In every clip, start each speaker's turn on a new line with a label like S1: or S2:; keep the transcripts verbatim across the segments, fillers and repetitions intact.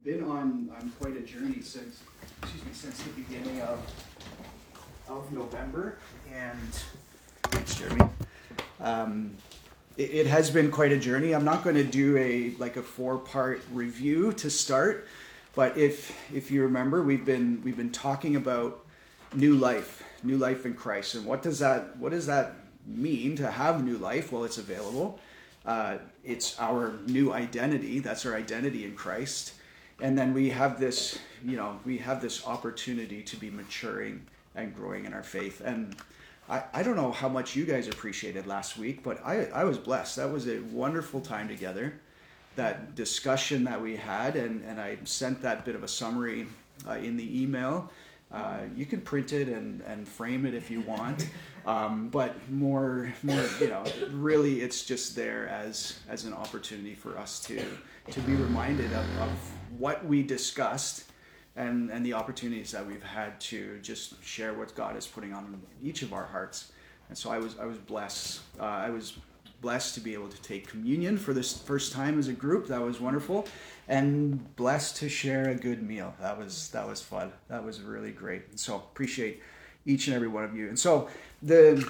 S1: been on, on quite a journey since, excuse me, since the beginning of of November, and thanks, Jeremy. Um, it, it has been quite a journey. I'm not going to do a like a four-part review to start, but if if you remember, we've been we've been talking about new life, new life in Christ, and what does that what does that mean to have new life? Well, it's available. Uh, it's our new identity. That's our identity in Christ. And then we have this, you know, we have this opportunity to be maturing and growing in our faith. And I, I don't know how much you guys appreciated last week, but I, I was blessed. That was a wonderful time together. That discussion that we had, and, and I sent that bit of a summary uh, in the email. Uh, you can print it and, and frame it if you want, um, but more, more, you know, really, it's just there as as an opportunity for us to to be reminded of, of what we discussed, and and the opportunities that we've had to just share what God is putting on each of our hearts. And so I was I was blessed. Uh, I was blessed to be able to take communion for this first time as a group. That was wonderful. And blessed to share a good meal. That was that was fun. That was really great. And so appreciate each and every one of you. And so the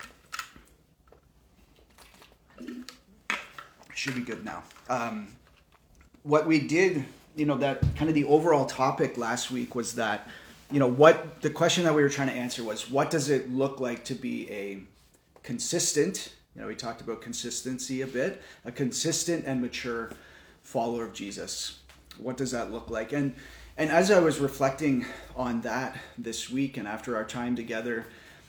S1: should be good now. Um, what we did, you know, that kind of the overall topic last week was that, you know, what the question that we were trying to answer was, what does it look like to be a consistent, you know, we talked about consistency a bit, a consistent and mature follower of Jesus. What does that look like? And and as I was reflecting on that this week and after our time together,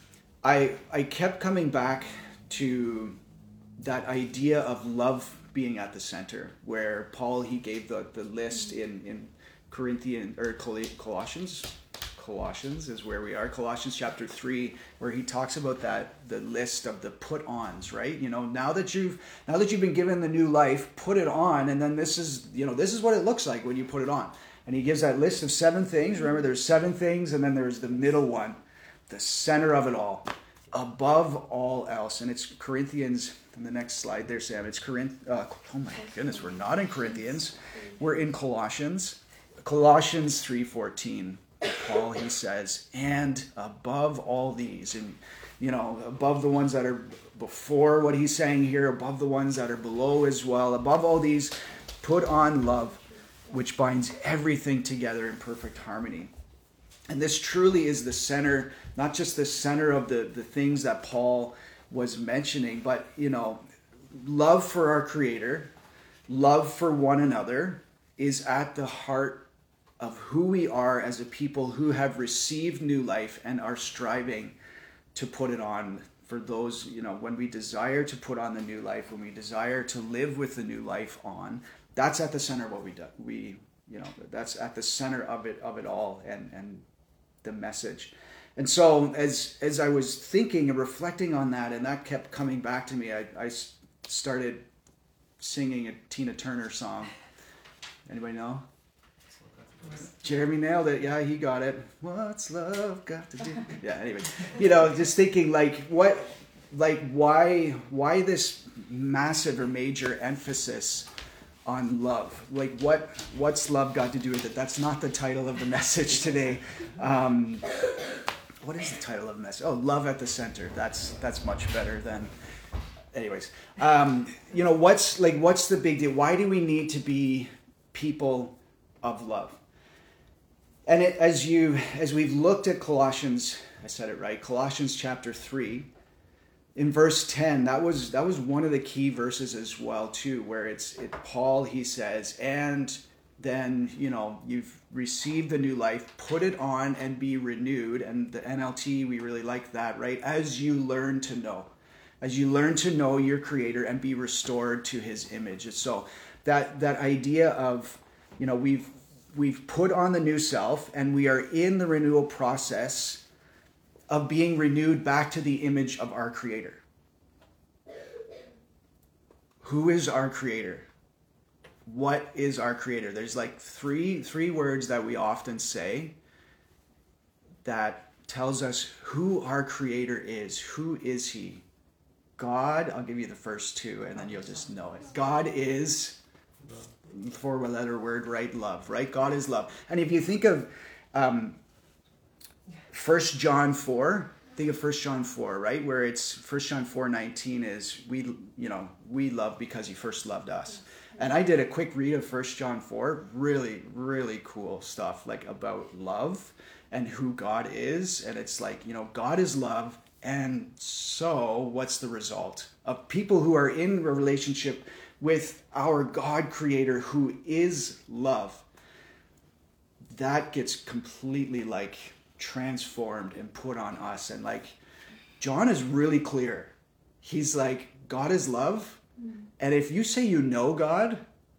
S1: I I kept coming back to that idea of love being at the center, where Paul, he gave the, the list in, in Corinthian or Colossians. Colossians is where we are. Colossians chapter three, where he talks about that, the list of the put-ons, right? You know, now that you've now that you've been given the new life, put it on, and then this is, you know, this is what it looks like when you put it on. And he gives that list of seven things. Remember, there's seven things, and then there's the middle one, the center of it all, above all else. And it's Corinthians. In the next slide there, Sam. It's Corinth. Uh, oh my goodness, we're not in Corinthians. We're in Colossians. Colossians three fourteen. Paul, he says, and above all these, and, you know, above the ones that are before what he's saying here, above the ones that are below as well, above all these, put on love, which binds everything together in perfect harmony. And this truly is the center, not just the center of the, the things that Paul was mentioning, but, you know, love for our Creator, love for one another is at the heart of who we are as a people who have received new life and are striving to put it on. For those, you know, when we desire to put on the new life, when we desire to live with the new life on, that's at the center of what we do. We, you know, that's at the center of it, of it all, and and the message. And so as as I was thinking and reflecting on that, and that kept coming back to me, I, I started singing a Tina Turner song. Anybody know? Jeremy nailed it. Yeah, he got it. What's love got to do? Yeah, anyway. You know, just thinking like what like why why this massive or major emphasis on love? Like what what's love got to do with it? That's not the title of the message today. Um, what is the title of the message? Oh, love at the center. That's that's much better than anyways. Um, you know, what's like what's the big deal? Why do we need to be people of love? And it, as you, as we've looked at Colossians, I said it right, Colossians chapter three, in verse ten, that was that was one of the key verses as well too, where it's it Paul, he says, and then, you know, you've received the new life, put it on and be renewed. And the N L T, we really like that, right? As you learn to know, as you learn to know your Creator and be restored to His image. So that that idea of, you know, we've We've put on the new self, and we are in the renewal process of being renewed back to the image of our Creator. Who is our Creator? What is our Creator? There's like three three words that we often say that tells us who our Creator is. Who is He? God, I'll give you the first two, and then you'll just know it. God is four-letter word, right? Love, right? God is love. And if you think of um, First John four, think of First John four, right? Where it's First John four nineteen is we, you know, we love because he first loved us. And I did a quick read of First John four, really, really cool stuff like about love and who God is. And it's like, you know, God is love. And so what's the result of people who are in a relationship with our God creator who is love? That gets completely like transformed and put on us. And like John is really clear. He's like, God is love. And if you say you know God,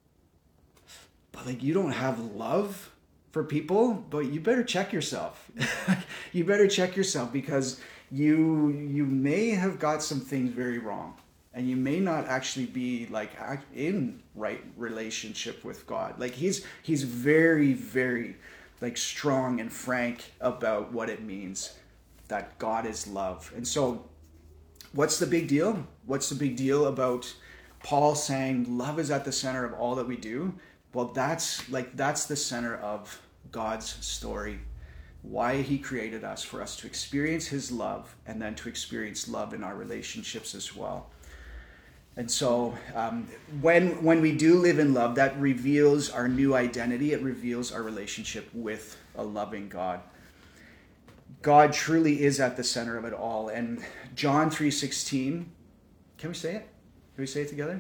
S1: but like you don't have love for people, but you better check yourself. You better check yourself because you you may have got some things very wrong. And you may not actually be like in right relationship with God. Like he's he's very, very like strong and frank about what it means that God is love. And so what's the big deal? What's the big deal about Paul saying love is at the center of all that we do? Well, that's like that's the center of God's story. Why he created us, for us to experience his love and then to experience love in our relationships as well. And so um, when when we do live in love, that reveals our new identity. It reveals our relationship with a loving God. God truly is at the center of it all. And John three sixteen, can we say it? Can we say it together?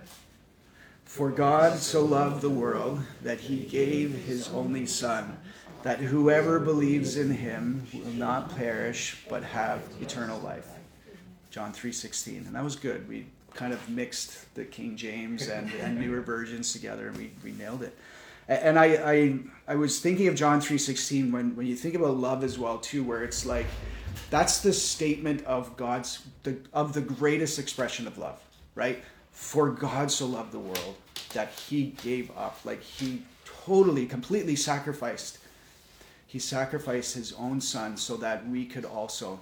S1: For God so loved the world that he gave his only son, that whoever believes in him will not perish but have eternal life. John three sixteen. And that was good. We kind of mixed the King James and, and newer versions together, and we, we nailed it. And I, I I was thinking of John three sixteen when, when you think about love as well too, where it's like that's the statement of God's the of the greatest expression of love, right? For God so loved the world that he gave up, like he totally, completely sacrificed. He sacrificed his own son so that we could also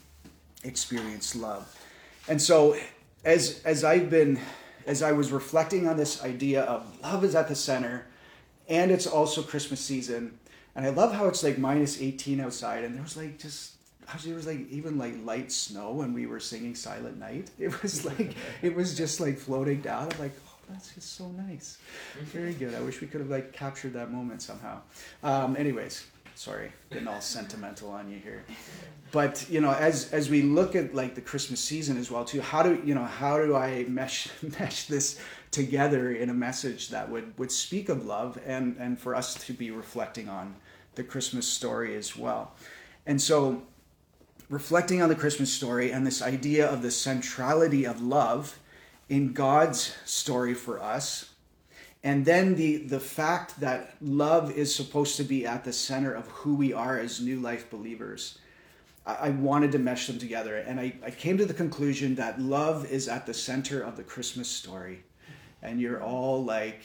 S1: experience love. And so As as I've been, as I was reflecting on this idea of love is at the center, and it's also Christmas season, and I love how it's like minus eighteen outside, and there was like just, there was like even like light snow when we were singing Silent Night. It was like, it was just like floating down. I'm like, oh, that's just so nice. Very good. I wish we could have like captured that moment somehow. Um, anyways, sorry, getting all sentimental on you here. But, you know, as as we look at like the Christmas season as well too, how do you know how do I mesh mesh this together in a message that would, would speak of love and, and for us to be reflecting on the Christmas story as well. And so reflecting on the Christmas story and this idea of the centrality of love in God's story for us, and then the, the fact that love is supposed to be at the center of who we are as new life believers. I wanted to mesh them together, and I, I came to the conclusion that love is at the center of the Christmas story. And you're all like,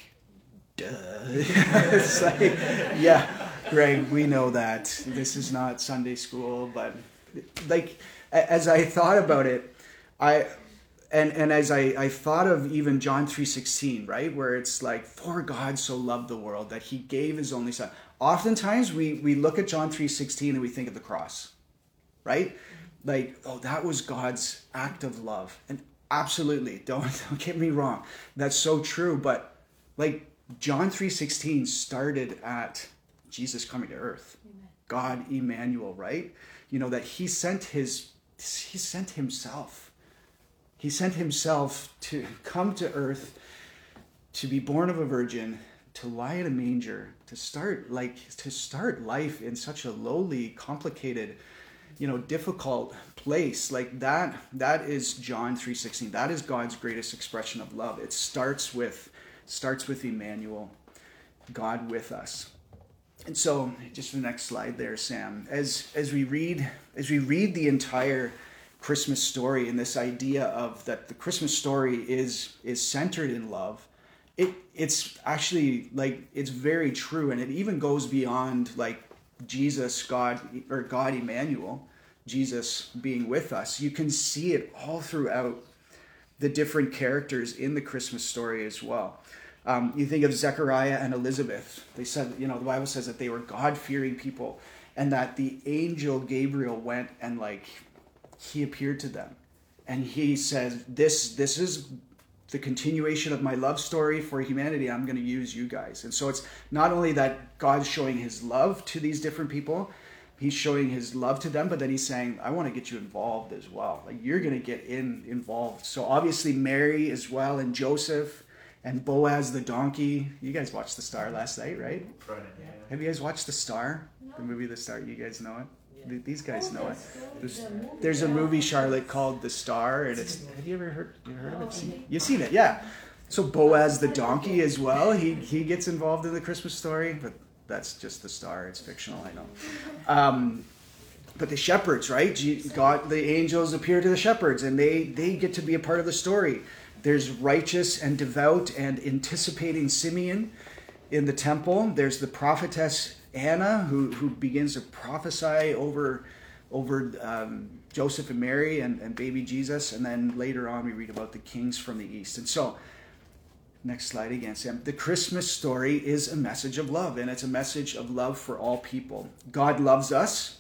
S1: duh. It's like, yeah, Greg, we know that. This is not Sunday school, but like, as I thought about it, I, and, and as I, I thought of even John three sixteen, right, where it's like, for God so loved the world that he gave his only son. Oftentimes we, we look at John three sixteen and we think of the cross. Right? Like, oh, that was God's act of love. And absolutely, don't, don't get me wrong. That's so true. But like John three sixteen started at Jesus coming to earth. Amen. God Emmanuel, right? You know, that he sent his, he sent himself. He sent himself to come to earth, to be born of a virgin, to lie in a manger, to start like, to start life in such a lowly, complicated, you know, difficult place. Like that, that is John three sixteen. That is God's greatest expression of love. It starts with, starts with Emmanuel, God with us. And so just the next slide there, Sam, as, as we read, as we read the entire Christmas story and this idea of that the Christmas story is, is centered in love, it, it's actually like, it's very true. And it even goes beyond like Jesus, God, or God Emmanuel, Jesus being with us. You can see it all throughout the different characters in the Christmas story as well. Um, you think of Zechariah and Elizabeth. They said, you know, the Bible says that they were God-fearing people, and that the angel Gabriel went and like he appeared to them, and he says, "This, this is the continuation of my love story for humanity. I'm going to use you guys." And so it's not only that God's showing his love to these different people, he's showing his love to them, but then he's saying, I want to get you involved as well. Like, you're going to get in involved. So obviously Mary as well, and Joseph, and Boaz the donkey. You guys watched The Star last night, right? Friday, yeah. Have you guys watched The Star? No. The movie The Star? You guys know it? Yeah. These guys oh, know it. There's, there's a movie, Charlotte, called The Star, and it's. Have you ever heard? You heard of it? Seen, you've seen it, yeah. So Boaz the donkey as well. He he gets involved in the Christmas story, but that's just The Star. It's fictional, I know. Um, but the shepherds, right? God, the angels appear to the shepherds, and they they get to be a part of the story. There's righteous and devout and anticipating Simeon in the temple. There's the prophetess Anna, who, who begins to prophesy over, over um, Joseph and Mary and, and baby Jesus. And then later on we read about the kings from the east. And so, next slide again, Sam. The Christmas story is a message of love, and it's a message of love for all people. God loves us.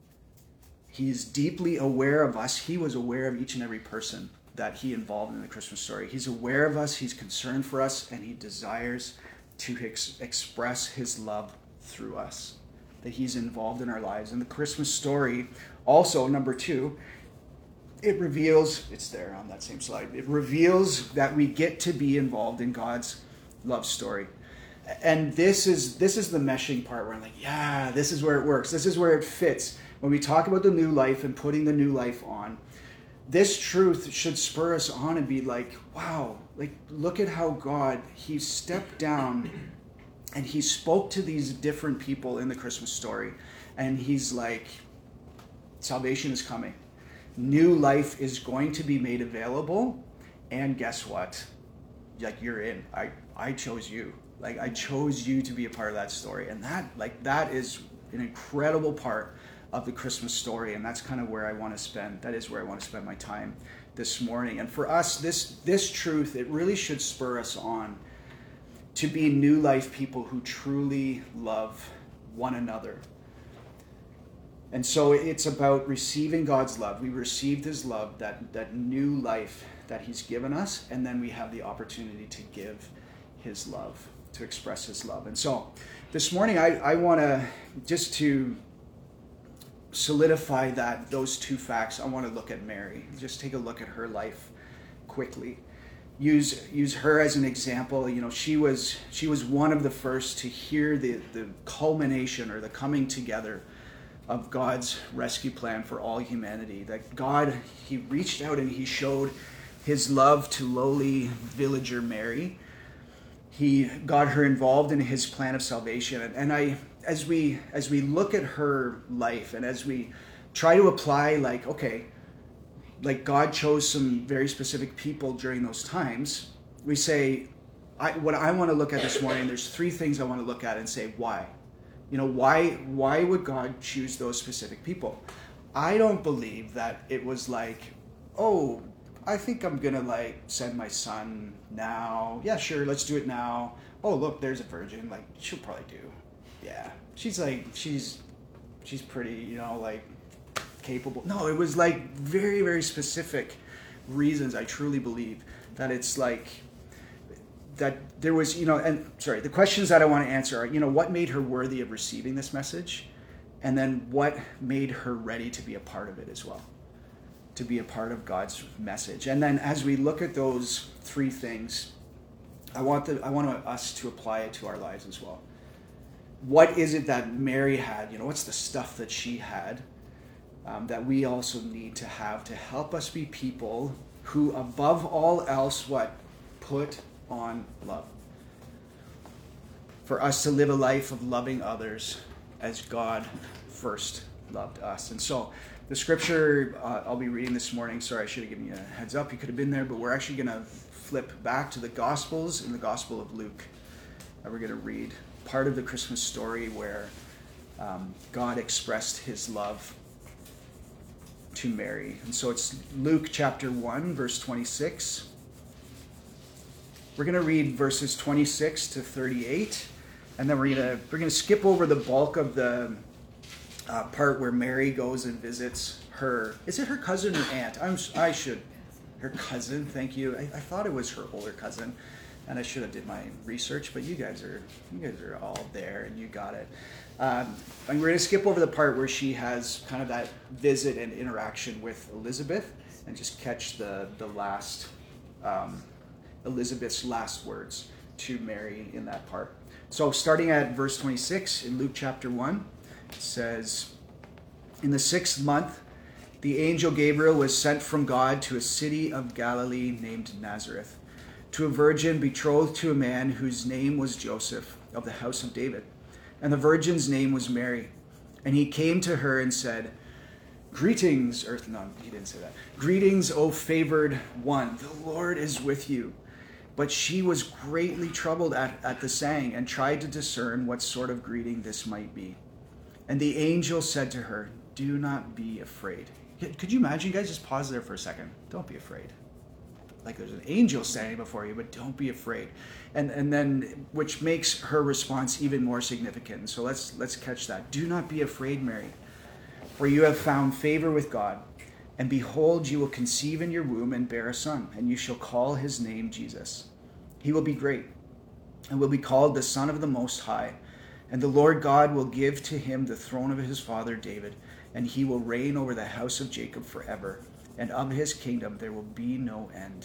S1: He's deeply aware of us. He was aware of each and every person that he involved in the Christmas story. He's aware of us, he's concerned for us, and he desires to ex- express his love through us, that he's involved in our lives. And the Christmas story, also, number two, it reveals, it's there on that same slide, it reveals that we get to be involved in God's love story. And this is this is the meshing part where I'm like, yeah, this is where it works. This is where it fits. When we talk about the new life and putting the new life on, this truth should spur us on and be like, wow, like, look at how God, he stepped down and he spoke to these different people in the Christmas story. And he's like, salvation is coming. New life is going to be made available. And guess what? Like, you're in. I, I chose you. Like, I chose you to be a part of that story. And that, like, that is an incredible part of the Christmas story, and that's kind of where I want to spend, that is where I want to spend my time this morning. And for us, this this truth, it really should spur us on to be new life people who truly love one another. And so it's about receiving God's love. We received his love, that, that new life that he's given us, and then we have the opportunity to give his love, to express his love. And so this morning, I, I want to, just to solidify that, those two facts, I want to look at Mary. Just take a look at her life quickly. Use use her as an example. You know, she was she was one of the first to hear the, the culmination or the coming together of God's rescue plan for all humanity. That God, he reached out and he showed his love to lowly villager Mary. He got her involved in his plan of salvation. And, and I As we as we look at her life and as we try to apply, like, okay, like God chose some very specific people during those times, we say, I, what I want to look at this morning, there's three things I want to look at and say, why? You know, why why would God choose those specific people? I don't believe that it was like, oh, I think I'm going to like send my son now. Yeah, sure, let's do it now. Oh, look, there's a virgin. Like, she'll probably do. Yeah, she's like, she's, she's pretty, you know, like, capable. No, it was like very, very specific reasons, I truly believe, that it's like, that there was, you know, and sorry, the questions that I want to answer are, you know, what made her worthy of receiving this message? And then what made her ready to be a part of it as well? To be a part of God's message. And then as we look at those three things, I want the, I want us to apply it to our lives as well. What is it that Mary had? You know, what's the stuff that she had um, that we also need to have to help us be people who, above all else, what? Put on love. For us to live a life of loving others as God first loved us. And so the scripture uh, I'll be reading this morning, sorry, I should have given you a heads up. You could have been there, but we're actually going to flip back to the Gospels in the Gospel of Luke. And we're going to read part of the Christmas story where um, God expressed his love to Mary. And so it's Luke chapter one, verse twenty-six. We're going to read verses twenty-six to thirty-eight, and then we're going to we're going to skip over the bulk of the uh, part where Mary goes and visits her. Is it her cousin or aunt? I'm I should her cousin. Thank you. I, I thought it was her older cousin, and I should have did my research. But you guys are you guys are all there, and you got it. Um, and we're going to skip over the part where she has kind of that visit and interaction with Elizabeth, and just catch the the last um, Elizabeth's last words to Mary in that part. So starting at verse twenty-six in Luke chapter one, it says, "In the sixth month, the angel Gabriel was sent from God to a city of Galilee named Nazareth, to a virgin betrothed to a man whose name was Joseph, of the house of David. And the virgin's name was Mary. And he came to her and said, 'Greetings,'" earth, no, he didn't say that. "'Greetings, O favored one, the Lord is with you.' But she was greatly troubled at, at the saying, and tried to discern what sort of greeting this might be. And the angel said to her, 'Do not be afraid.'" Could you imagine? You guys just pause there for a second. Don't be afraid. Like there's an angel standing before you, but don't be afraid. And and then, which makes her response even more significant. So let's let's catch that. "Do not be afraid, Mary, for you have found favor with God. And behold, you will conceive in your womb and bear a son, and you shall call his name Jesus. He will be great, and will be called the Son of the Most High. And the Lord God will give to him the throne of his father David, and he will reign over the house of Jacob forever, and of his kingdom there will be no end."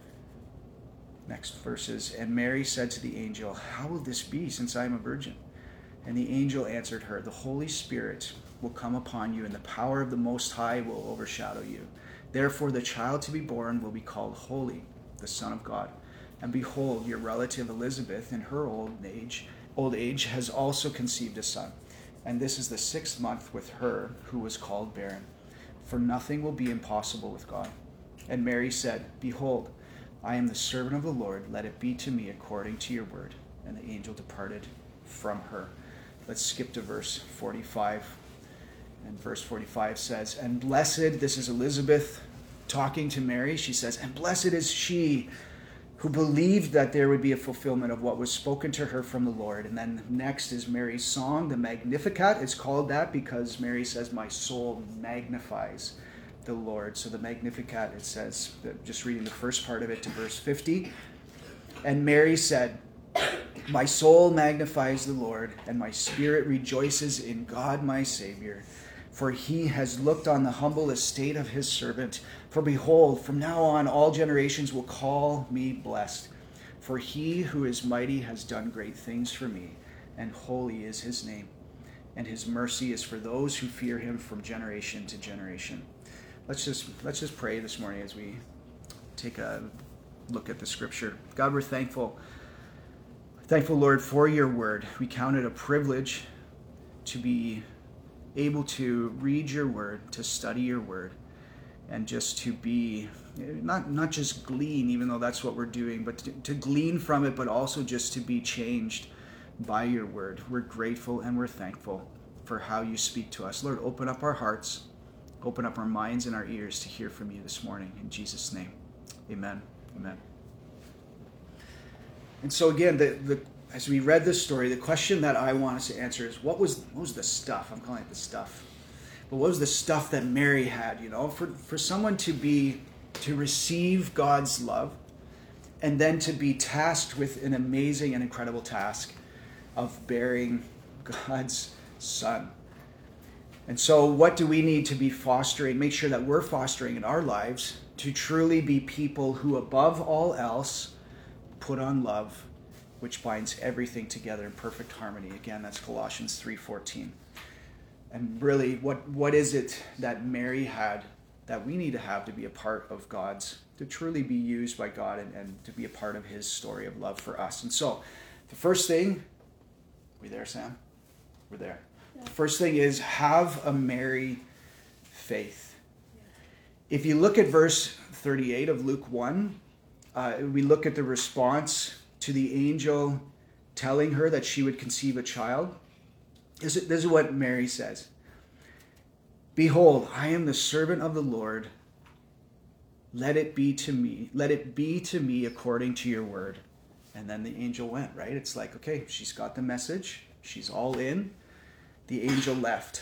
S1: Next verses. "And Mary said to the angel, 'How will this be, since I am a virgin?' And the angel answered her, 'The Holy Spirit will come upon you, and the power of the Most High will overshadow you. Therefore the child to be born will be called Holy, the Son of God. And behold, your relative Elizabeth, in her old age, old age has also conceived a son. And this is the sixth month with her who was called barren. For nothing will be impossible with God.' And Mary said, 'Behold, I am the servant of the Lord. Let it be to me according to your word.' And the angel departed from her." Let's skip to verse forty-five. And verse forty-five says, "And blessed," this is Elizabeth talking to Mary, she says, "and blessed is she who believed that there would be a fulfillment of what was spoken to her from the Lord." And then next is Mary's song, the Magnificat. It's called that because Mary says, "My soul magnifies the Lord." So the Magnificat, it says, just reading the first part of it to verse fifty, "And Mary said, 'My soul magnifies the Lord, and my spirit rejoices in God my Savior. For he has looked on the humble estate of his servant. For behold, from now on all generations will call me blessed. For he who is mighty has done great things for me, and holy is his name. And his mercy is for those who fear him from generation to generation.'" Let's just let's just pray this morning as we take a look at the scripture. God, we're thankful. Thankful, Lord, for your word. We count it a privilege to be able to read your word, to study your word, and just to be, not, not just glean, even though that's what we're doing, but to, to glean from it, but also just to be changed by your word. We're grateful and we're thankful for how you speak to us. Lord, open up our hearts, open up our minds and our ears to hear from you this morning. In Jesus' name, amen. Amen. And so again, the, the, as we read this story, the question that I want us to answer is, what was what was the stuff? I'm calling it the stuff. But what was the stuff that Mary had, you know? For, for someone to be, to receive God's love, and then to be tasked with an amazing and incredible task of bearing God's Son. And so what do we need to be fostering, make sure that we're fostering in our lives to truly be people who above all else put on love, which binds everything together in perfect harmony. Again, that's Colossians three fourteen. And really, what, what is it that Mary had that we need to have to be a part of God's, to truly be used by God and, and to be a part of his story of love for us? And so, the first thing, we there, Sam? We're there. Yeah. The first thing is, have a Mary faith. Yeah. If you look at verse thirty-eight of Luke one, uh, we look at the response to the angel telling her that she would conceive a child. This is, this is what Mary says. "Behold, I am the servant of the Lord. Let it be to me. Let it be to me according to your word." And then the angel went, right? It's like, okay, she's got the message. She's all in. The angel left.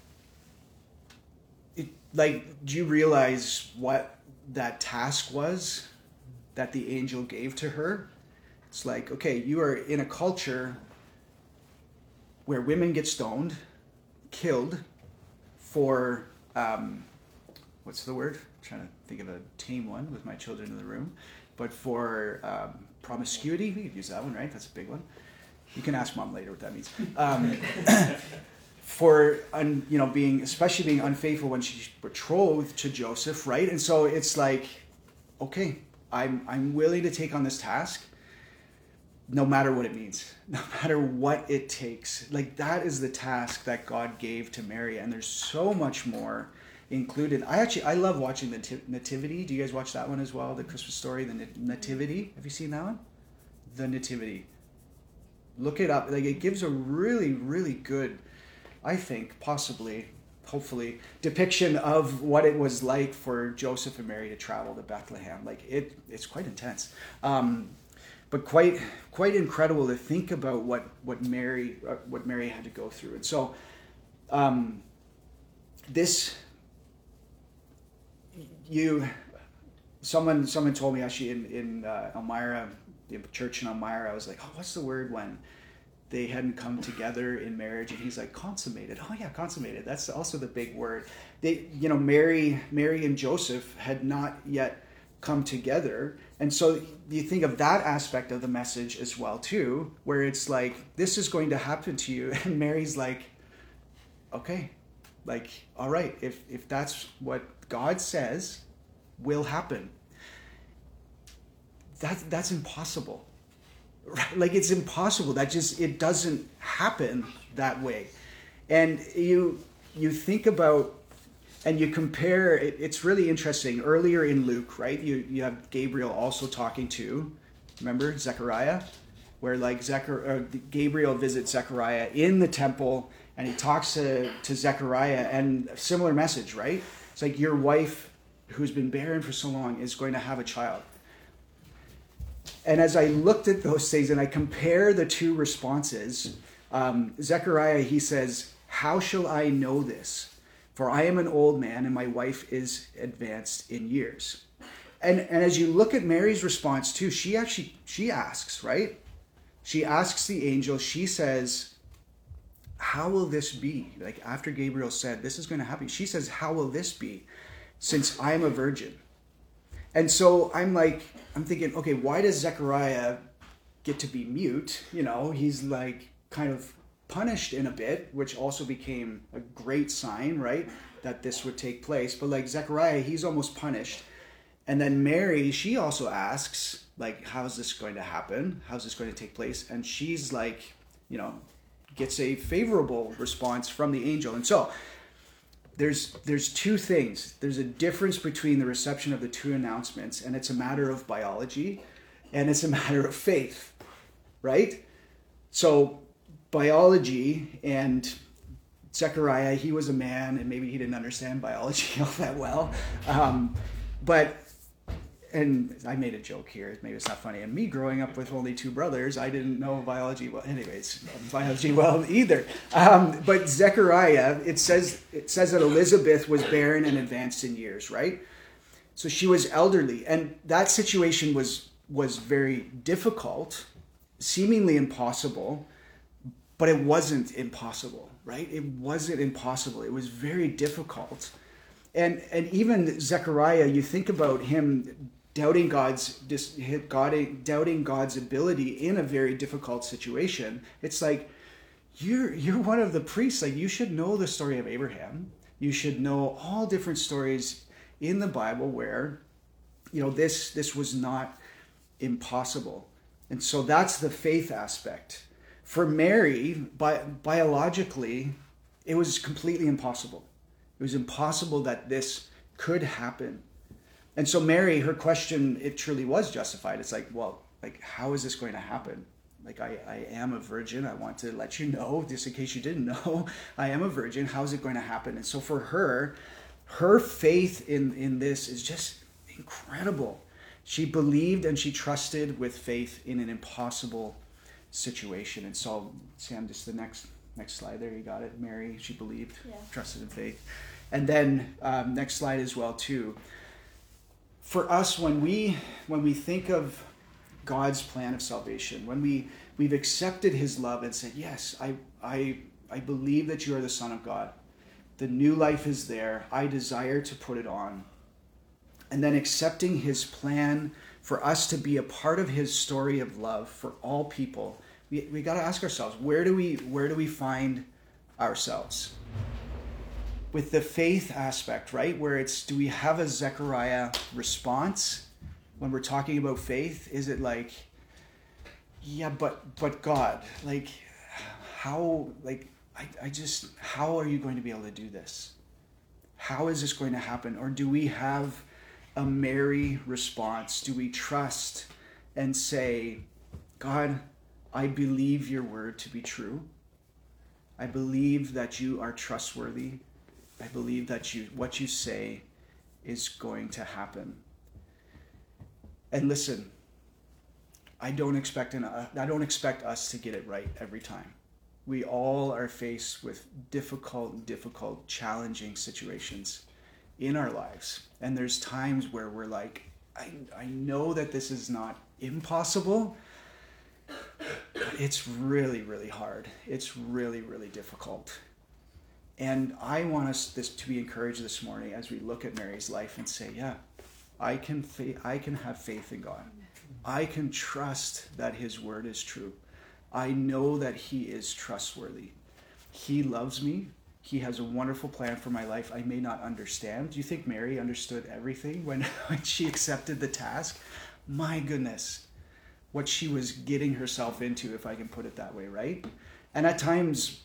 S1: It, like, do you realize what that task was that the angel gave to her? It's like, okay, you are in a culture where women get stoned, killed for, um, what's the word? I'm trying to think of a tame one with my children in the room. But for um, promiscuity, we could use that one, right? That's a big one. You can ask mom later what that means. Um, for un, you know being, especially being unfaithful when she's betrothed to Joseph, right? And so it's like, okay, I'm I'm willing to take on this task, no matter what it means, no matter what it takes. Like, that is the task that God gave to Mary, and there's so much more included. I actually I love watching the Nativity. Do you guys watch that one as well? The Christmas story, the Nativity. Have you seen that one? The Nativity. Look it up. Like, it gives a really, really good, I think, possibly, hopefully, depiction of what it was like for Joseph and Mary to travel to Bethlehem. Like, it, it's quite intense, um, but quite, quite incredible to think about what what Mary, uh, what Mary had to go through. And so, um, this, you, someone, someone told me actually in in uh, Elmira, the church in Elmira, I was like, oh, what's the word when they hadn't come together in marriage? And he's like, consummated. Oh yeah, consummated. That's also the big word. They, you know, Mary, Mary and Joseph had not yet come together. And so you think of that aspect of the message as well too, where it's like, this is going to happen to you. And Mary's like, okay, like, all right, if, if that's what God says will happen. That, that's impossible. Right? Like, it's impossible. That just, it doesn't happen that way. And you you think about, and you compare, it, it's really interesting. Earlier in Luke, right, you, you have Gabriel also talking to, remember, Zechariah? Where, like, Zechar, uh, Gabriel visits Zechariah in the temple, and he talks to, to Zechariah, and a similar message, right? It's like, your wife, who's been barren for so long, is going to have a child. And as I looked at those things and I compare the two responses, um, Zechariah, he says, how shall I know this? For I am an old man and my wife is advanced in years. And, and as you look at Mary's response too, she actually, she asks, right? She asks the angel, she says, how will this be? Like, after Gabriel said, this is going to happen. She says, how will this be? Since I am a virgin. And so I'm like, I'm thinking, okay, why does Zechariah get to be mute? You know, he's like kind of punished in a bit, which also became a great sign, right? That this would take place. But like Zechariah, he's almost punished. And then Mary, she also asks, like, how's this going to happen? How's this going to take place? And she's like, you know, gets a favorable response from the angel. And so There's there's two things. There's a difference between the reception of the two announcements, and it's a matter of biology, and it's a matter of faith, right? So biology, and Zechariah, he was a man, and maybe he didn't understand biology all that well. Um, but, and I made a joke here, maybe it's not funny. And me growing up with only two brothers, I didn't know biology well. Anyways, biology well either. Um, but Zechariah, it says it says that Elizabeth was barren and advanced in years, right? So she was elderly, and that situation was was very difficult, seemingly impossible, but it wasn't impossible, right? It wasn't impossible. It was very difficult. And and even Zechariah, you think about him doubting God's God, doubting God's ability in a very difficult situation. It's like, you're you're one of the priests. Like, you should know the story of Abraham. You should know all different stories in the Bible where, you know, this this was not impossible. And so that's the faith aspect. For Mary, bi- biologically, it was completely impossible. It was impossible that this could happen. And so Mary, her question, it truly was justified. It's like, well, like, how is this going to happen? Like, I, I am a virgin. I want to let you know, just in case you didn't know, I am a virgin. How is it going to happen? And so for her, her faith in, in this is just incredible. She believed and she trusted with faith in an impossible situation. And so, Sam, just the next next slide there, you got it. Mary, she believed, yeah. trusted in faith. And then um, next slide as well too. For us, when we when we think of God's plan of salvation, when we we've accepted his love and said, yes, I I I believe that you are the Son of God. The new life is there. I desire to put it on. And then accepting his plan for us to be a part of his story of love for all people. We we got to ask ourselves, where do we where do we find ourselves? With the faith aspect, right? Where it's, do we have a Zechariah response when we're talking about faith? Is it like, yeah, but but God, like, how, like, I, I just, how are you going to be able to do this? How is this going to happen? Or do we have a Mary response? Do we trust and say, God, I believe your word to be true. I believe that you are trustworthy. I believe that you what you say is going to happen. And listen, I don't expect an, uh, I don't expect us to get it right every time. We all are faced with difficult, difficult, challenging situations in our lives. And there's times where we're like, I, I know that this is not impossible, but it's really, really hard. It's really, really difficult. And I want us this to be encouraged this morning as we look at Mary's life and say, yeah, I can fa- I can have faith in God. I can trust that his word is true. I know that he is trustworthy. He loves me. He has a wonderful plan for my life. I may not understand. Do you think Mary understood everything when, when she accepted the task? My goodness, what she was getting herself into, if I can put it that way, right? And at times,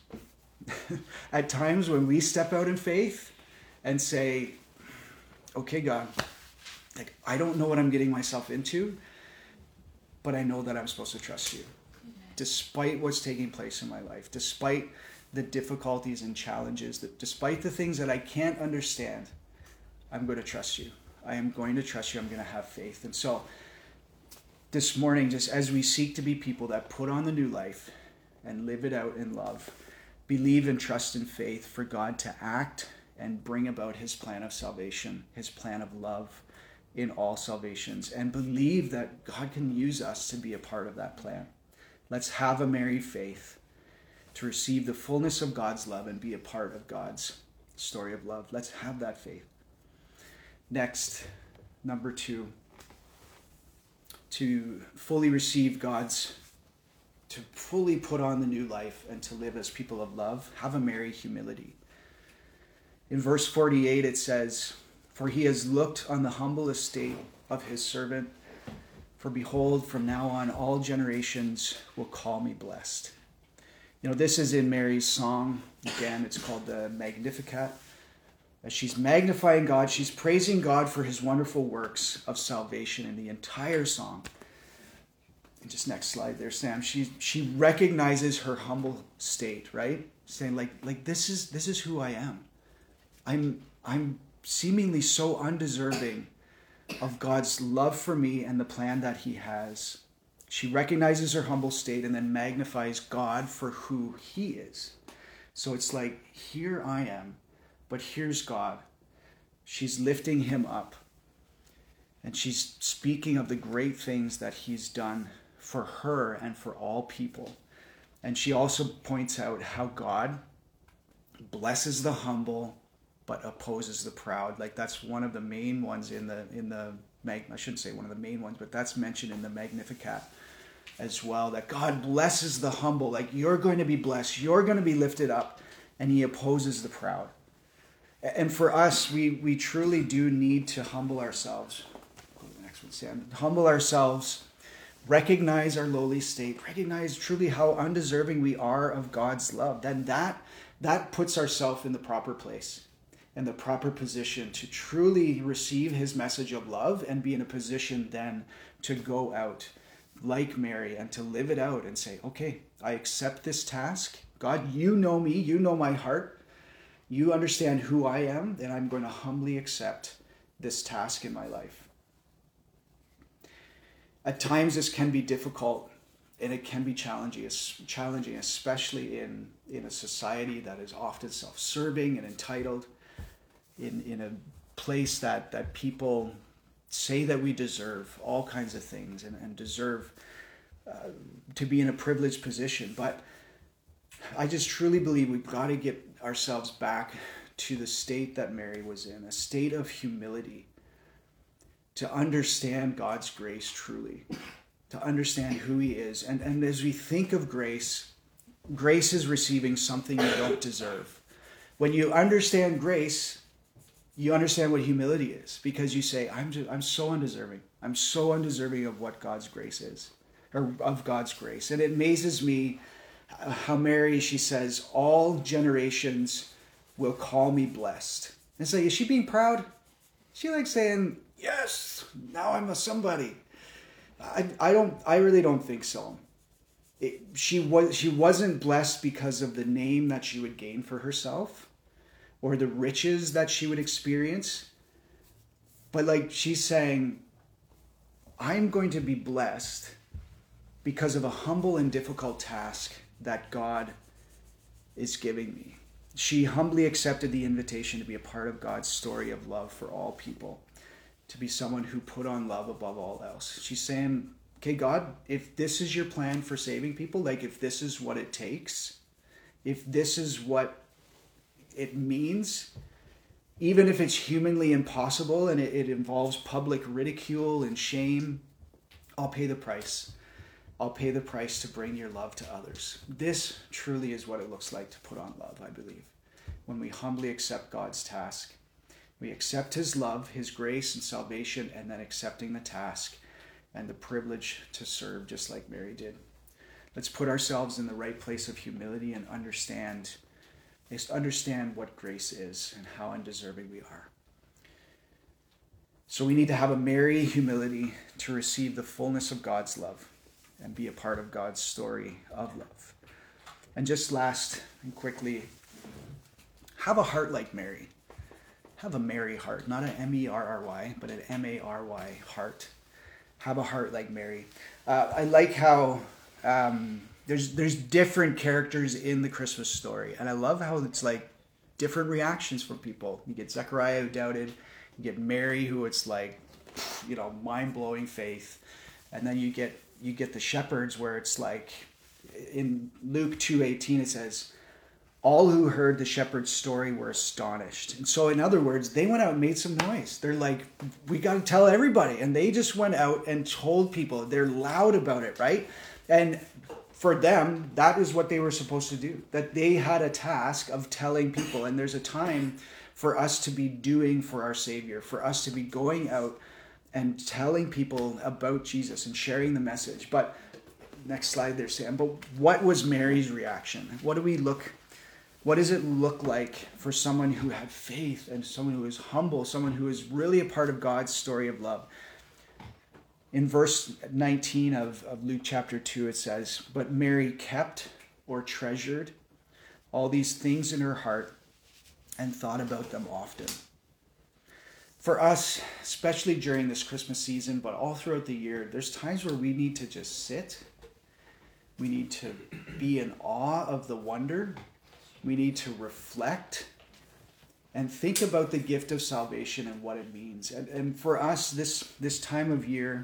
S1: at times when we step out in faith and say, okay, God, like, I don't know what I'm getting myself into, but I know that I'm supposed to trust you. Despite what's taking place in my life, despite the difficulties and challenges, that despite the things that I can't understand, I'm going to trust you. I am going to trust you. I'm going to have faith. And so this morning, just as we seek to be people that put on the new life and live it out in love, believe and trust in faith for God to act and bring about his plan of salvation, his plan of love in all salvations, and believe that God can use us to be a part of that plan. Let's have a Mary faith to receive the fullness of God's love and be a part of God's story of love. Let's have that faith. Next, number two, to fully receive God's, to fully put on the new life and to live as people of love, have a Mary humility. In verse forty-eight it says, "For he has looked on the humble estate of his servant. For behold, from now on, all generations will call me blessed." You know, this is in Mary's song. Again, it's called the Magnificat. As she's magnifying God, she's praising God for his wonderful works of salvation in the entire song. And just next slide there, Sam. She she recognizes her humble state, right? Saying like like this is this is who I am. I'm I'm seemingly so undeserving of God's love for me and the plan that he has. She recognizes her humble state and then magnifies God for who he is. So it's like, here I am, but here's God. She's lifting him up. And she's speaking of the great things that he's done for her and for all people. And she also points out how God blesses the humble but opposes the proud. Like, that's one of the main ones in the in the mag I shouldn't say one of the main ones, but that's mentioned in the Magnificat as well, that God blesses the humble. Like, you're going to be blessed, you're going to be lifted up, and he opposes the proud. And for us, we we truly do need to humble ourselves. Go to the next one, Sam. Humble ourselves, recognize our lowly state, recognize truly how undeserving we are of God's love. Then that that puts ourselves in the proper place, in the proper position to truly receive his message of love and be in a position then to go out like Mary and to live it out and say, okay, I accept this task. God, you know me, you know my heart. You understand who I am, and I'm going to humbly accept this task in my life. At times this can be difficult and it can be challenging, challenging, especially in, in a society that is often self-serving and entitled, in, in a place that, that people say that we deserve all kinds of things and, and deserve uh, to be in a privileged position. But I just truly believe we've got to get ourselves back to the state that Mary was in, a state of humility, to understand God's grace truly, to understand who he is. And, and as we think of grace, grace is receiving something you don't deserve. When you understand grace, you understand what humility is, because you say, I'm just, I'm so undeserving. I'm so undeserving of what God's grace is, or of God's grace. And it amazes me how Mary, she says, all generations will call me blessed. And it's like, is she being proud? Is she like saying, yes, now I'm a somebody? I, I don't, I really don't think so. It, she was, she wasn't blessed because of the name that she would gain for herself or the riches that she would experience. But like she's saying, I'm going to be blessed because of a humble and difficult task that God is giving me. She humbly accepted the invitation to be a part of God's story of love for all people, to be someone who put on love above all else. She's saying, okay, God, if this is your plan for saving people, like if this is what it takes, if this is what it means, even if it's humanly impossible and it, it involves public ridicule and shame, I'll pay the price. I'll pay the price to bring your love to others. This truly is what it looks like to put on love, I believe. When we humbly accept God's task, we accept his love, his grace and salvation, and then accepting the task and the privilege to serve just like Mary did. Let's put ourselves in the right place of humility and understand, just understand what grace is and how undeserving we are. So we need to have a Mary humility to receive the fullness of God's love and be a part of God's story of love. And just last and quickly, have a heart like Mary. Have a Mary heart, not an M E R R Y, but an M A R Y heart. Have a heart like Mary. Uh, I like how um, there's there's different characters in the Christmas story, and I love how it's like different reactions from people. You get Zechariah who doubted, you get Mary who it's like, you know, mind-blowing faith, and then you get you get the shepherds where it's like in Luke two eighteen it says, all who heard the shepherd's story were astonished. And so in other words, they went out and made some noise. They're like, we got to tell everybody. And they just went out and told people. They're loud about it, right? And for them, that is what they were supposed to do. That they had a task of telling people. And there's a time for us to be doing for our Savior, for us to be going out and telling people about Jesus and sharing the message. But next slide there, Sam. But what was Mary's reaction? What do we look What does it look like for someone who had faith and someone who is humble, someone who is really a part of God's story of love? In verse nineteen of, of Luke chapter two, it says, but Mary kept or treasured all these things in her heart and thought about them often. For us, especially during this Christmas season, but all throughout the year, there's times where we need to just sit. We need to be in awe of the wonder. We need to reflect and think about the gift of salvation and what it means. And, and for us, this, this time of year,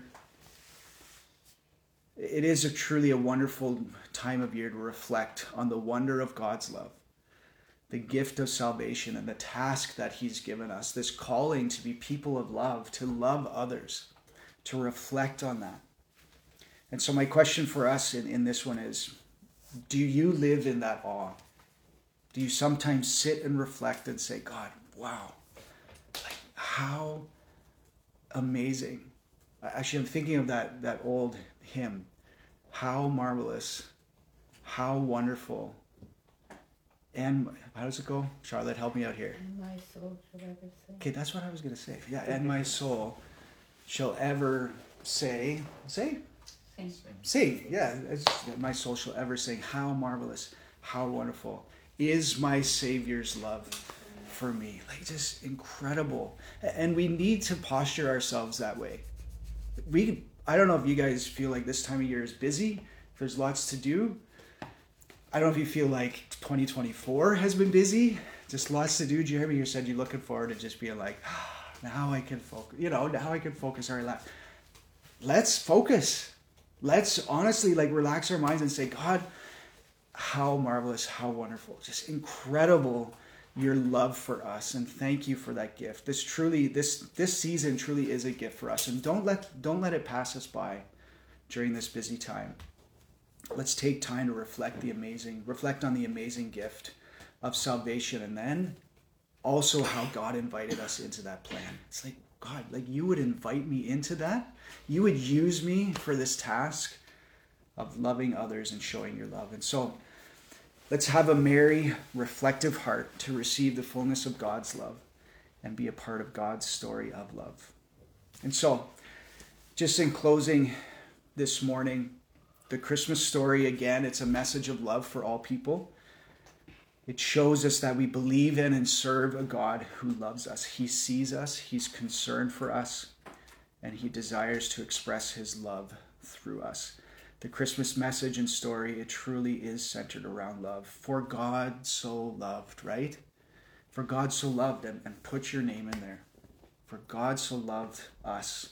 S1: it is a truly a wonderful time of year to reflect on the wonder of God's love, the gift of salvation and the task that he's given us, this calling to be people of love, to love others, to reflect on that. And so my question for us in, in this one is, do you live in that awe? Do you sometimes sit and reflect and say, God, wow, like how amazing. Actually, I'm thinking of that, that old hymn, how marvelous, how wonderful. And how does it go? Charlotte, help me out here.
S2: And my soul shall ever say.
S1: Okay, that's what I was going to say. Yeah, and my soul shall ever say, say?
S2: Sing.
S1: Sing, yeah. It's, my soul shall ever sing, how marvelous, how wonderful is my Savior's love for me. Like, just incredible. And we need to posture ourselves that way. We, I don't know if you guys feel like this time of year is busy, if there's lots to do. I don't know if you feel like twenty twenty-four has been busy, just lots to do. Jeremy, you said you're looking forward to just being like, ah, now I can focus, you know, now I can focus our life. Let's focus. Let's honestly like relax our minds and say, God, how marvelous, how wonderful, just incredible your love for us, and thank you for that gift. This truly, this this season truly is a gift for us, and don't let don't let it pass us by during this busy time. Let's take time to reflect the amazing, reflect on the amazing gift of salvation, and then also how God invited us into that plan. It's like, God, like you would invite me into that. You would use me for this task of loving others and showing your love. And so let's have a merry, reflective heart to receive the fullness of God's love and be a part of God's story of love. And so, just in closing this morning, the Christmas story, again, it's a message of love for all people. It shows us that we believe in and serve a God who loves us. He sees us, he's concerned for us, and he desires to express his love through us. The Christmas message and story, it truly is centered around love. For God so loved, right? For God so loved, and, and put your name in there. For God so loved us.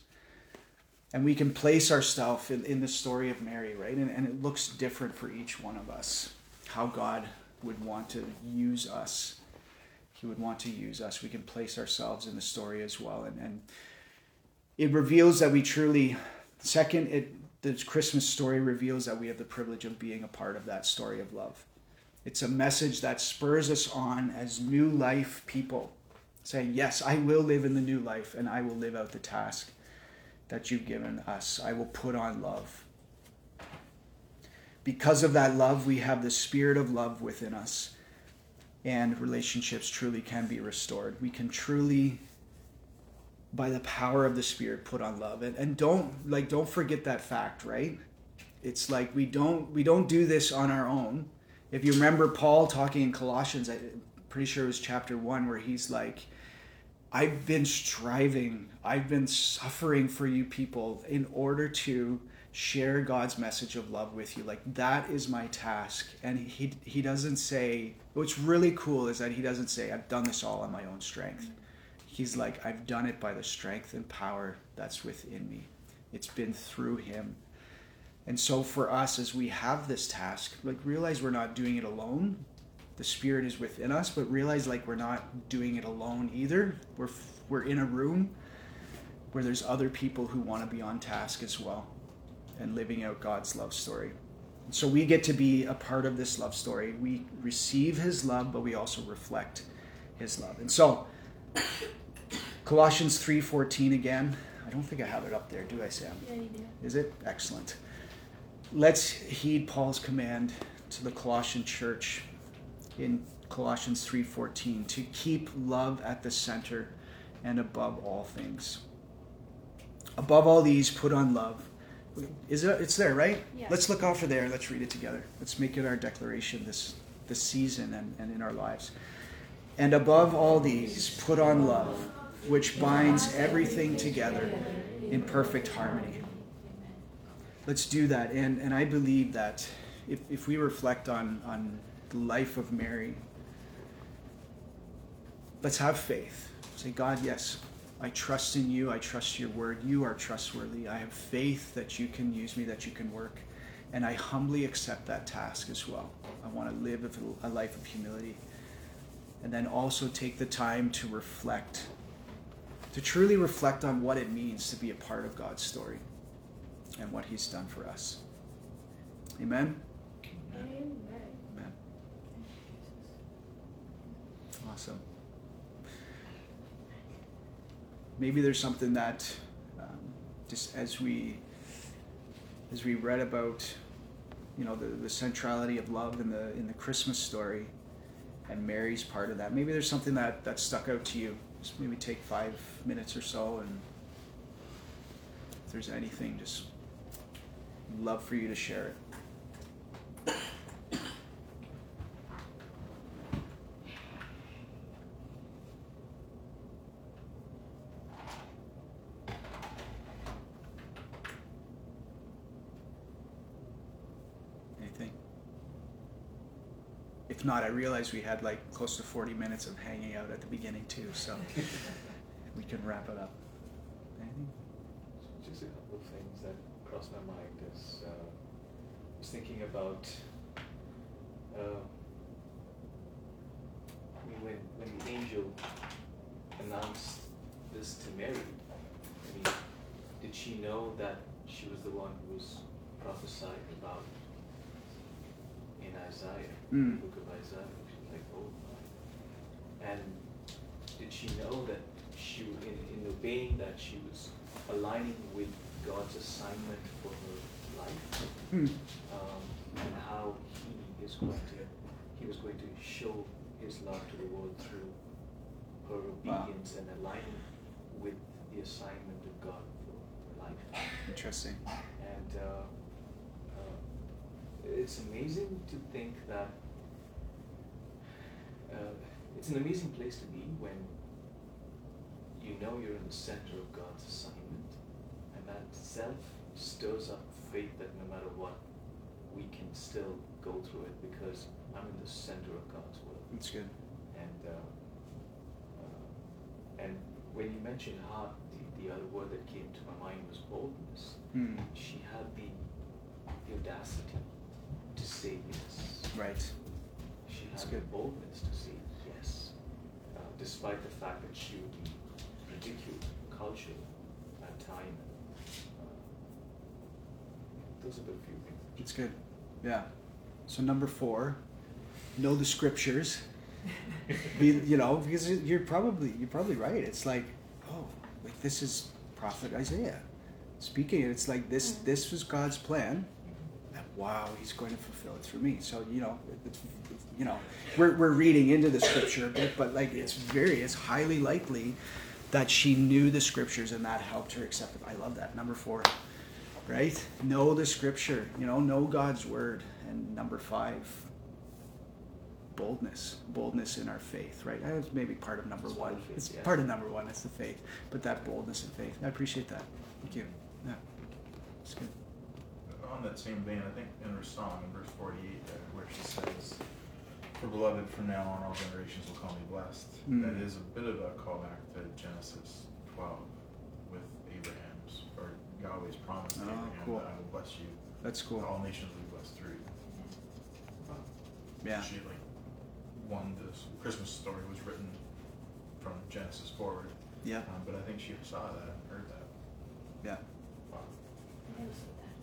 S1: And we can place ourselves in, in the story of Mary, right? And, and it looks different for each one of us. How God would want to use us. He would want to use us. We can place ourselves in the story as well. And, and it reveals that we truly, second, it the Christmas story reveals that we have the privilege of being a part of that story of love. It's a message that spurs us on as new life people, saying, yes, I will live in the new life, and I will live out the task that you've given us. I will put on love. Because of that love, we have the spirit of love within us, and relationships truly can be restored. We can truly, by the power of the Spirit, put on love. And, and don't like don't forget that fact, right? It's like we don't we don't do this on our own. If you remember Paul talking in Colossians, I'm pretty sure it was chapter one, where he's like, I've been striving, I've been suffering for you people in order to share God's message of love with you. Like, that is my task. And he he doesn't say, what's really cool is that he doesn't say, I've done this all on my own strength. He's like, I've done it by the strength and power that's within me. It's been through him. And so for us, as we have this task, like, realize we're not doing it alone. The Spirit is within us, but realize like we're not doing it alone either. We're we're in a room where there's other people who want to be on task as well and living out God's love story. And so we get to be a part of this love story. We receive his love, but we also reflect his love. And so Colossians three fourteen again. I don't think I have it up there, do I, Sam?
S2: Yeah, you do.
S1: Is it? Excellent. Let's heed Paul's command to the Colossian church in Colossians three fourteen to keep love at the center and above all things. Above all these, put on love. Is it? It's there, right?
S2: Yeah.
S1: Let's look over there. Let's read it together. Let's make it our declaration this this season and, and in our lives. And above all these, put on love, which binds everything together in perfect harmony. Let's do that. And and I believe that if, if we reflect on, on the life of Mary, let's have faith. Say, God, yes, I trust in you. I trust your word. You are trustworthy. I have faith that you can use me, that you can work. And I humbly accept that task as well. I want to live a life of humility. And then also take the time to reflect, to truly reflect on what it means to be a part of God's story and what he's done for us. Amen?
S2: Amen.
S1: Amen. Awesome. Maybe there's something that um, just as we as we read about, you know, the, the centrality of love in the in the Christmas story, and Mary's part of that. Maybe there's something that, that stuck out to you. Just maybe take five minutes or so, and if there's anything, just love for you to share it. if not, I realized we had like close to forty minutes of hanging out at the beginning too, so we can wrap it up. Anything?
S3: Just a couple of things that crossed my mind as uh, I was thinking about uh, I mean, when, when the angel announced this to Mary, I mean, did she know that she was the one who was prophesied about in Isaiah,
S1: Mm.
S3: the book of Isaiah? She was like, oh my. And did she know that she, in, in obeying that, she was aligning with God's assignment for her life,
S1: Mm.
S3: um, and how He is going to, He was going to show His love to the world through her obedience
S1: Wow.
S3: and aligning with the assignment of God for her life.
S1: Interesting.
S3: And uh, uh, it's amazing to think that uh, it's an amazing place to be when you know you're in the center of God's assignment, and that itself stirs up faith that no matter what, we can still go through it because I'm in the center of God's will.
S1: That's good.
S3: And uh, uh, and when you mentioned heart, the, the other word that came to my mind was boldness.
S1: Mm.
S3: She had the, the audacity to say yes.
S1: Right.
S3: She
S1: That's
S3: had
S1: good.
S3: the boldness to say yes, uh, despite the fact that she would be ridiculed culturally at time. Uh, those are the few things.
S1: It's good. Yeah. So number four, know the scriptures. Be, you know, because you're probably you're probably right. It's like, oh, like this is Prophet Isaiah speaking. It's like this this was God's plan. And wow, He's going to fulfill it through me. So you know, it's, it's, you know, we're we're reading into the scripture a bit, but like it's very it's highly likely that she knew the scriptures and that helped her accept it. I love that. Number four. Right? Know the scripture, you know, know God's word. And number five, boldness. Boldness in our faith, right? That's maybe part of number
S3: It's
S1: one.
S3: part of faith,
S1: It's
S3: yeah.
S1: part of number one, it's the faith. But that boldness and faith. I appreciate that. Thank you. Yeah. It's good.
S4: On that same vein, I think in her song, in verse forty-eight, uh, where she says, "For beloved, from now on all generations will call me blessed."
S1: Mm.
S4: That is a bit of a callback to Genesis twelve with Abraham's, or Yahweh's promise to
S1: Oh,
S4: Abraham
S1: cool.
S4: that I will bless you.
S1: That's cool.
S4: All nations will be blessed through you. Uh,
S1: Yeah.
S4: She, like, one, this Christmas story was written from Genesis forward.
S1: Yeah.
S4: Um, but I think she saw that and heard that.
S1: Yeah.
S4: Wow.
S2: I never saw that.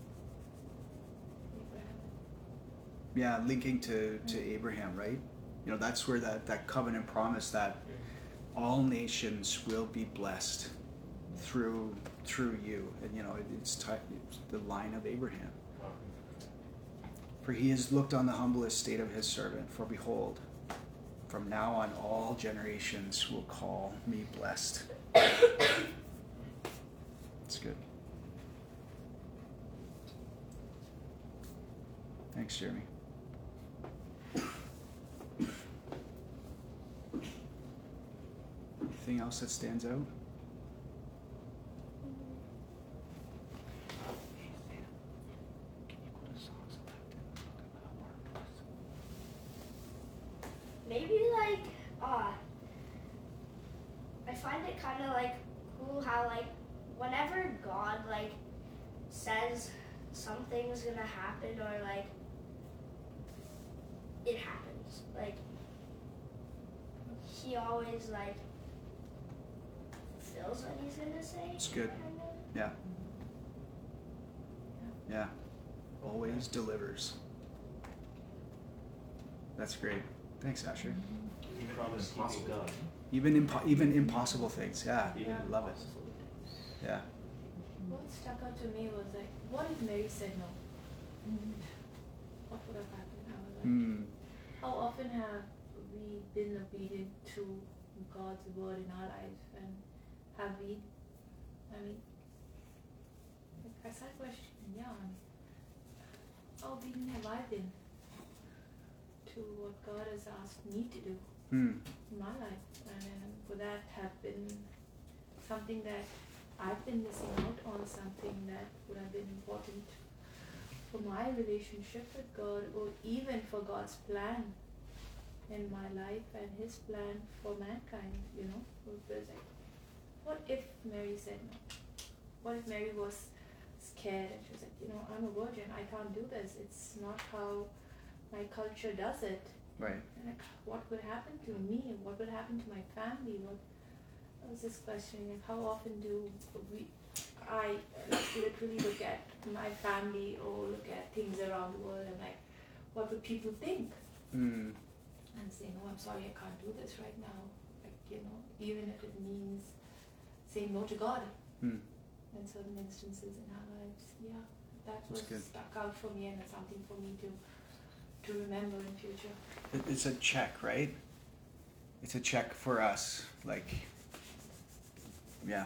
S2: Abraham.
S1: Yeah, linking to, to Abraham, right? You know, that's where that, that covenant promise that all nations will be blessed through through you. And, you know, it, it's, t- it's the line of Abraham.
S3: Wow.
S1: For he has looked on the humble estate of his servant. For behold, from now on all generations will call me blessed. It's good. Thanks, Jeremy. Anything else that stands out?
S5: Maybe like uh I find it kind of like cool how like whenever God like says something's gonna happen or like it happens, like he always like fulfills what he's gonna say.
S1: It's good.
S5: kind of.
S1: Yeah. Yeah. Always delivers. That's great. Thanks, Asher.
S3: He promised keeping God.
S1: Even impo- even impossible things. Yeah.
S3: Even
S1: I love it.
S3: impossible things.
S1: Yeah.
S2: What stuck out to me was like, what if Mary said no? What would have happened? I was like,
S1: Mm.
S2: how often have we been obedient to God's word in our lives, and have we? I mean, like, I started questioning, yeah, I mean, how obedient have I been to what God has asked me to do
S1: Mm.
S2: in my life, and would that have been something that I've been missing out on, something that would have been important for my relationship with God, or even for God's plan in my life and His plan for mankind, you know. It was like, what if Mary said no? What if Mary was scared and she was like, you know, I'm a virgin, I can't do this. It's not how my culture does it.
S1: Right.
S2: And like, what would happen to me? What would happen to my family? What I was just questioning, like, how often do we, I like, literally look at my family or look at things around the world and like, what would people think?
S1: Mm.
S2: And say, no, I'm sorry, I can't do this right now. Like, you know, even if it means saying no to God
S1: Mm.
S2: in certain instances in our lives. Yeah, that was
S1: That's good.
S2: stuck out for me, and it's something for me to to remember in future.
S1: It- It's a check, right? It's a check for us. Like, yeah.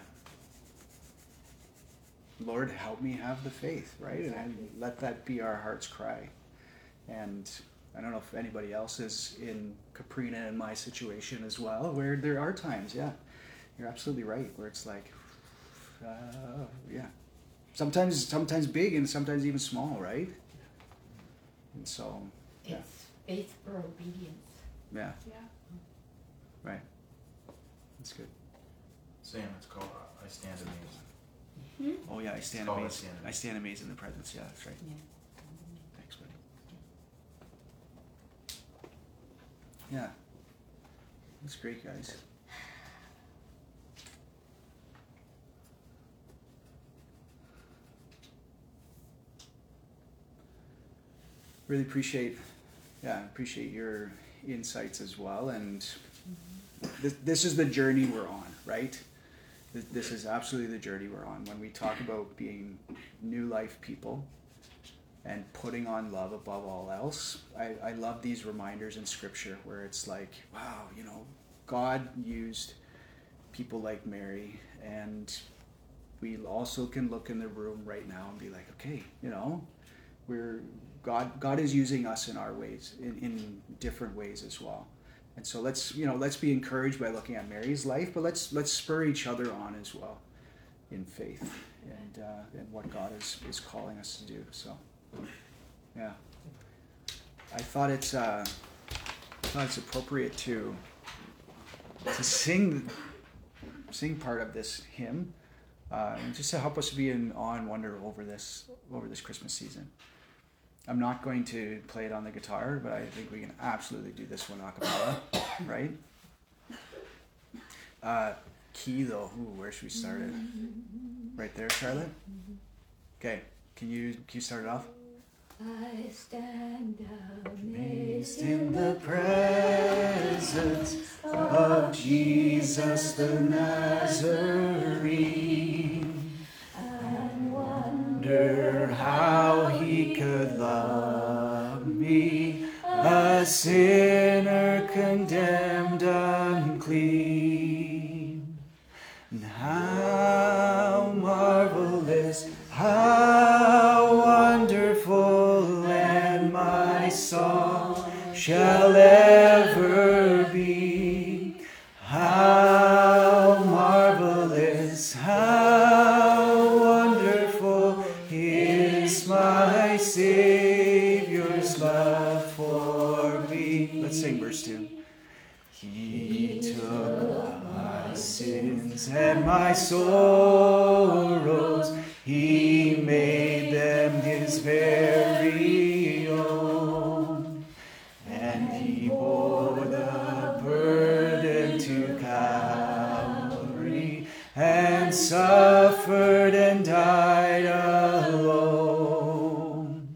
S1: Lord, help me have the faith, right?
S2: Exactly.
S1: And let that be our heart's cry. And I don't know if anybody else is in Kaprina and my situation as well, where there are times, yeah, you're absolutely right, where it's like, uh, yeah, sometimes, sometimes big and sometimes even small, right? And so, yeah,
S6: It's faith for obedience.
S1: yeah,
S2: Yeah.
S1: right. That's good.
S4: Sam, it's called uh, I Stand Amazed.
S1: Oh yeah, I stand
S4: Oh, I
S1: amazed.
S4: stand
S1: I stand amazed in the presence. Yeah, that's right.
S6: Yeah.
S1: Thanks, buddy. Yeah, that's great, guys. Really appreciate, yeah, appreciate your insights as well. And this, this is the journey we're on, right? Th- This is absolutely the journey we're on. When we talk about being new life people and putting on love above all else, I, I love these reminders in Scripture where it's like, wow, you know, God used people like Mary, and we also can look in the room right now and be like, okay, you know, we're God. God is using us in our ways, in, in different ways as well. And so let's, you know, let's be encouraged by looking at Mary's life, but let's let's spur each other on as well in faith and uh, and what God is, is calling us to do. So, yeah, I thought it's uh, I thought it's appropriate to to sing sing part of this hymn, uh, and just to help us be in awe and wonder over this over this Christmas season. I'm not going to play it on the guitar, but I think we can absolutely do this one a cappella, right? Uh, key though, ooh, where should we start it? Right there, Charlotte? Okay, can you can you start it off?
S6: I stand
S1: Amazed in the presence of Jesus the Nazarene,
S6: and
S1: wonder how he could love me, a sinner condemned unclean. And how marvelous, how wonderful, and my song shall ever be. How marvelous, how wonderful is my Savior's love for me. Let's sing verse two. He took my sins and my sorrows, he made them his very own, and he bore the burden to Calvary, and suffered and died alone.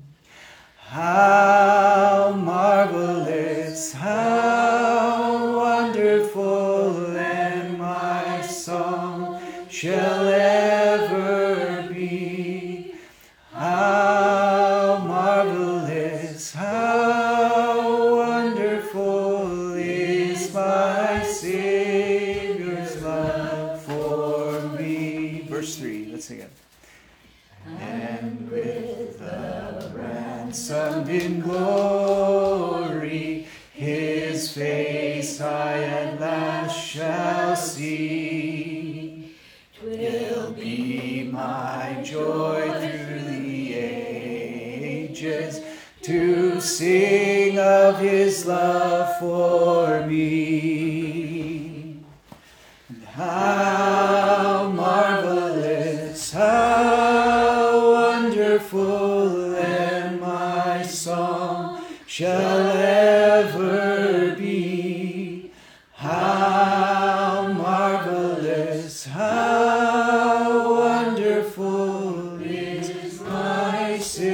S1: How marvelous, how wonderful, and my song shall ever be. How marvelous, how wonderful is my Savior's love for me. Verse three, let's sing it. And with the ransomed in glory, his face I at last shall see. 'Twill be my joy through the ages to sing of of his love for me. And how marvelous, how wonderful, and my song shall ever be. How marvelous, how wonderful is my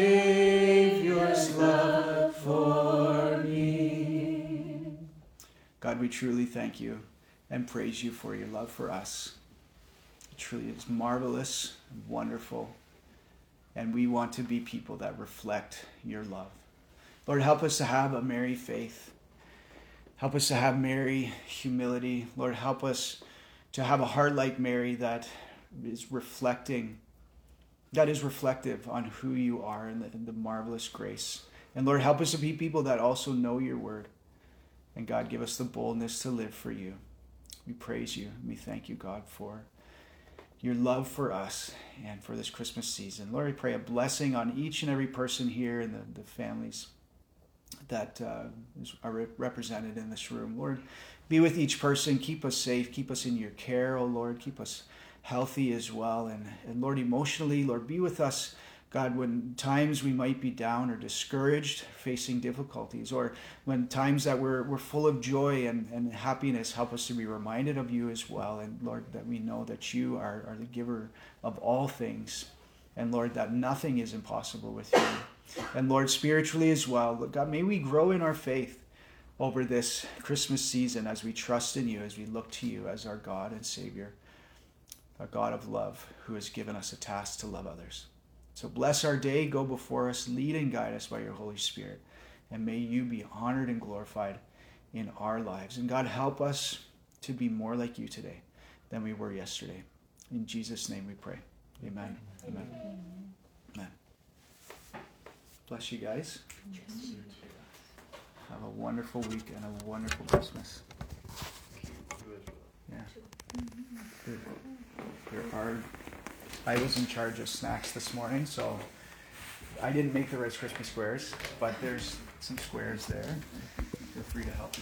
S1: Savior's love for me. God, we truly thank you and praise you for your love for us. It truly is marvelous and wonderful, and we want to be people that reflect your love. Lord, help us to have a Mary faith. Help us to have Mary humility. Lord, help us to have a heart like Mary that is reflecting, that is reflective on who you are and the, and the marvelous grace. And Lord, help us to be people that also know your word. And God, give us the boldness to live for you. We praise you. We thank you, God, for your love for us and for this Christmas season. Lord, we pray a blessing on each and every person here and the, the families that uh, are re- represented in this room. Lord, be with each person. Keep us safe. Keep us in your care, oh Lord. Keep us healthy as well. And, and Lord, emotionally, Lord, be with us, God, when times we might be down or discouraged, facing difficulties, or when times that we're, we're full of joy and, and happiness, help us to be reminded of you as well. And Lord, that we know that you are, are the giver of all things. And Lord, that nothing is impossible with you. And Lord, spiritually as well, God, may we grow in our faith over this Christmas season as we trust in you, as we look to you as our God and Savior, a God of love who has given us a task to love others. So bless our day, go before us, lead and guide us by your Holy Spirit, and may you be honored and glorified in our lives. And God, help us to be more like you today than we were yesterday. In Jesus' name we pray. Amen. Amen. Amen. Bless you guys. Have a wonderful week and a wonderful Christmas. Yeah. There, there are, I was in charge of snacks this morning, so I didn't make the Rice Christmas squares, but there's some squares there. Feel free to help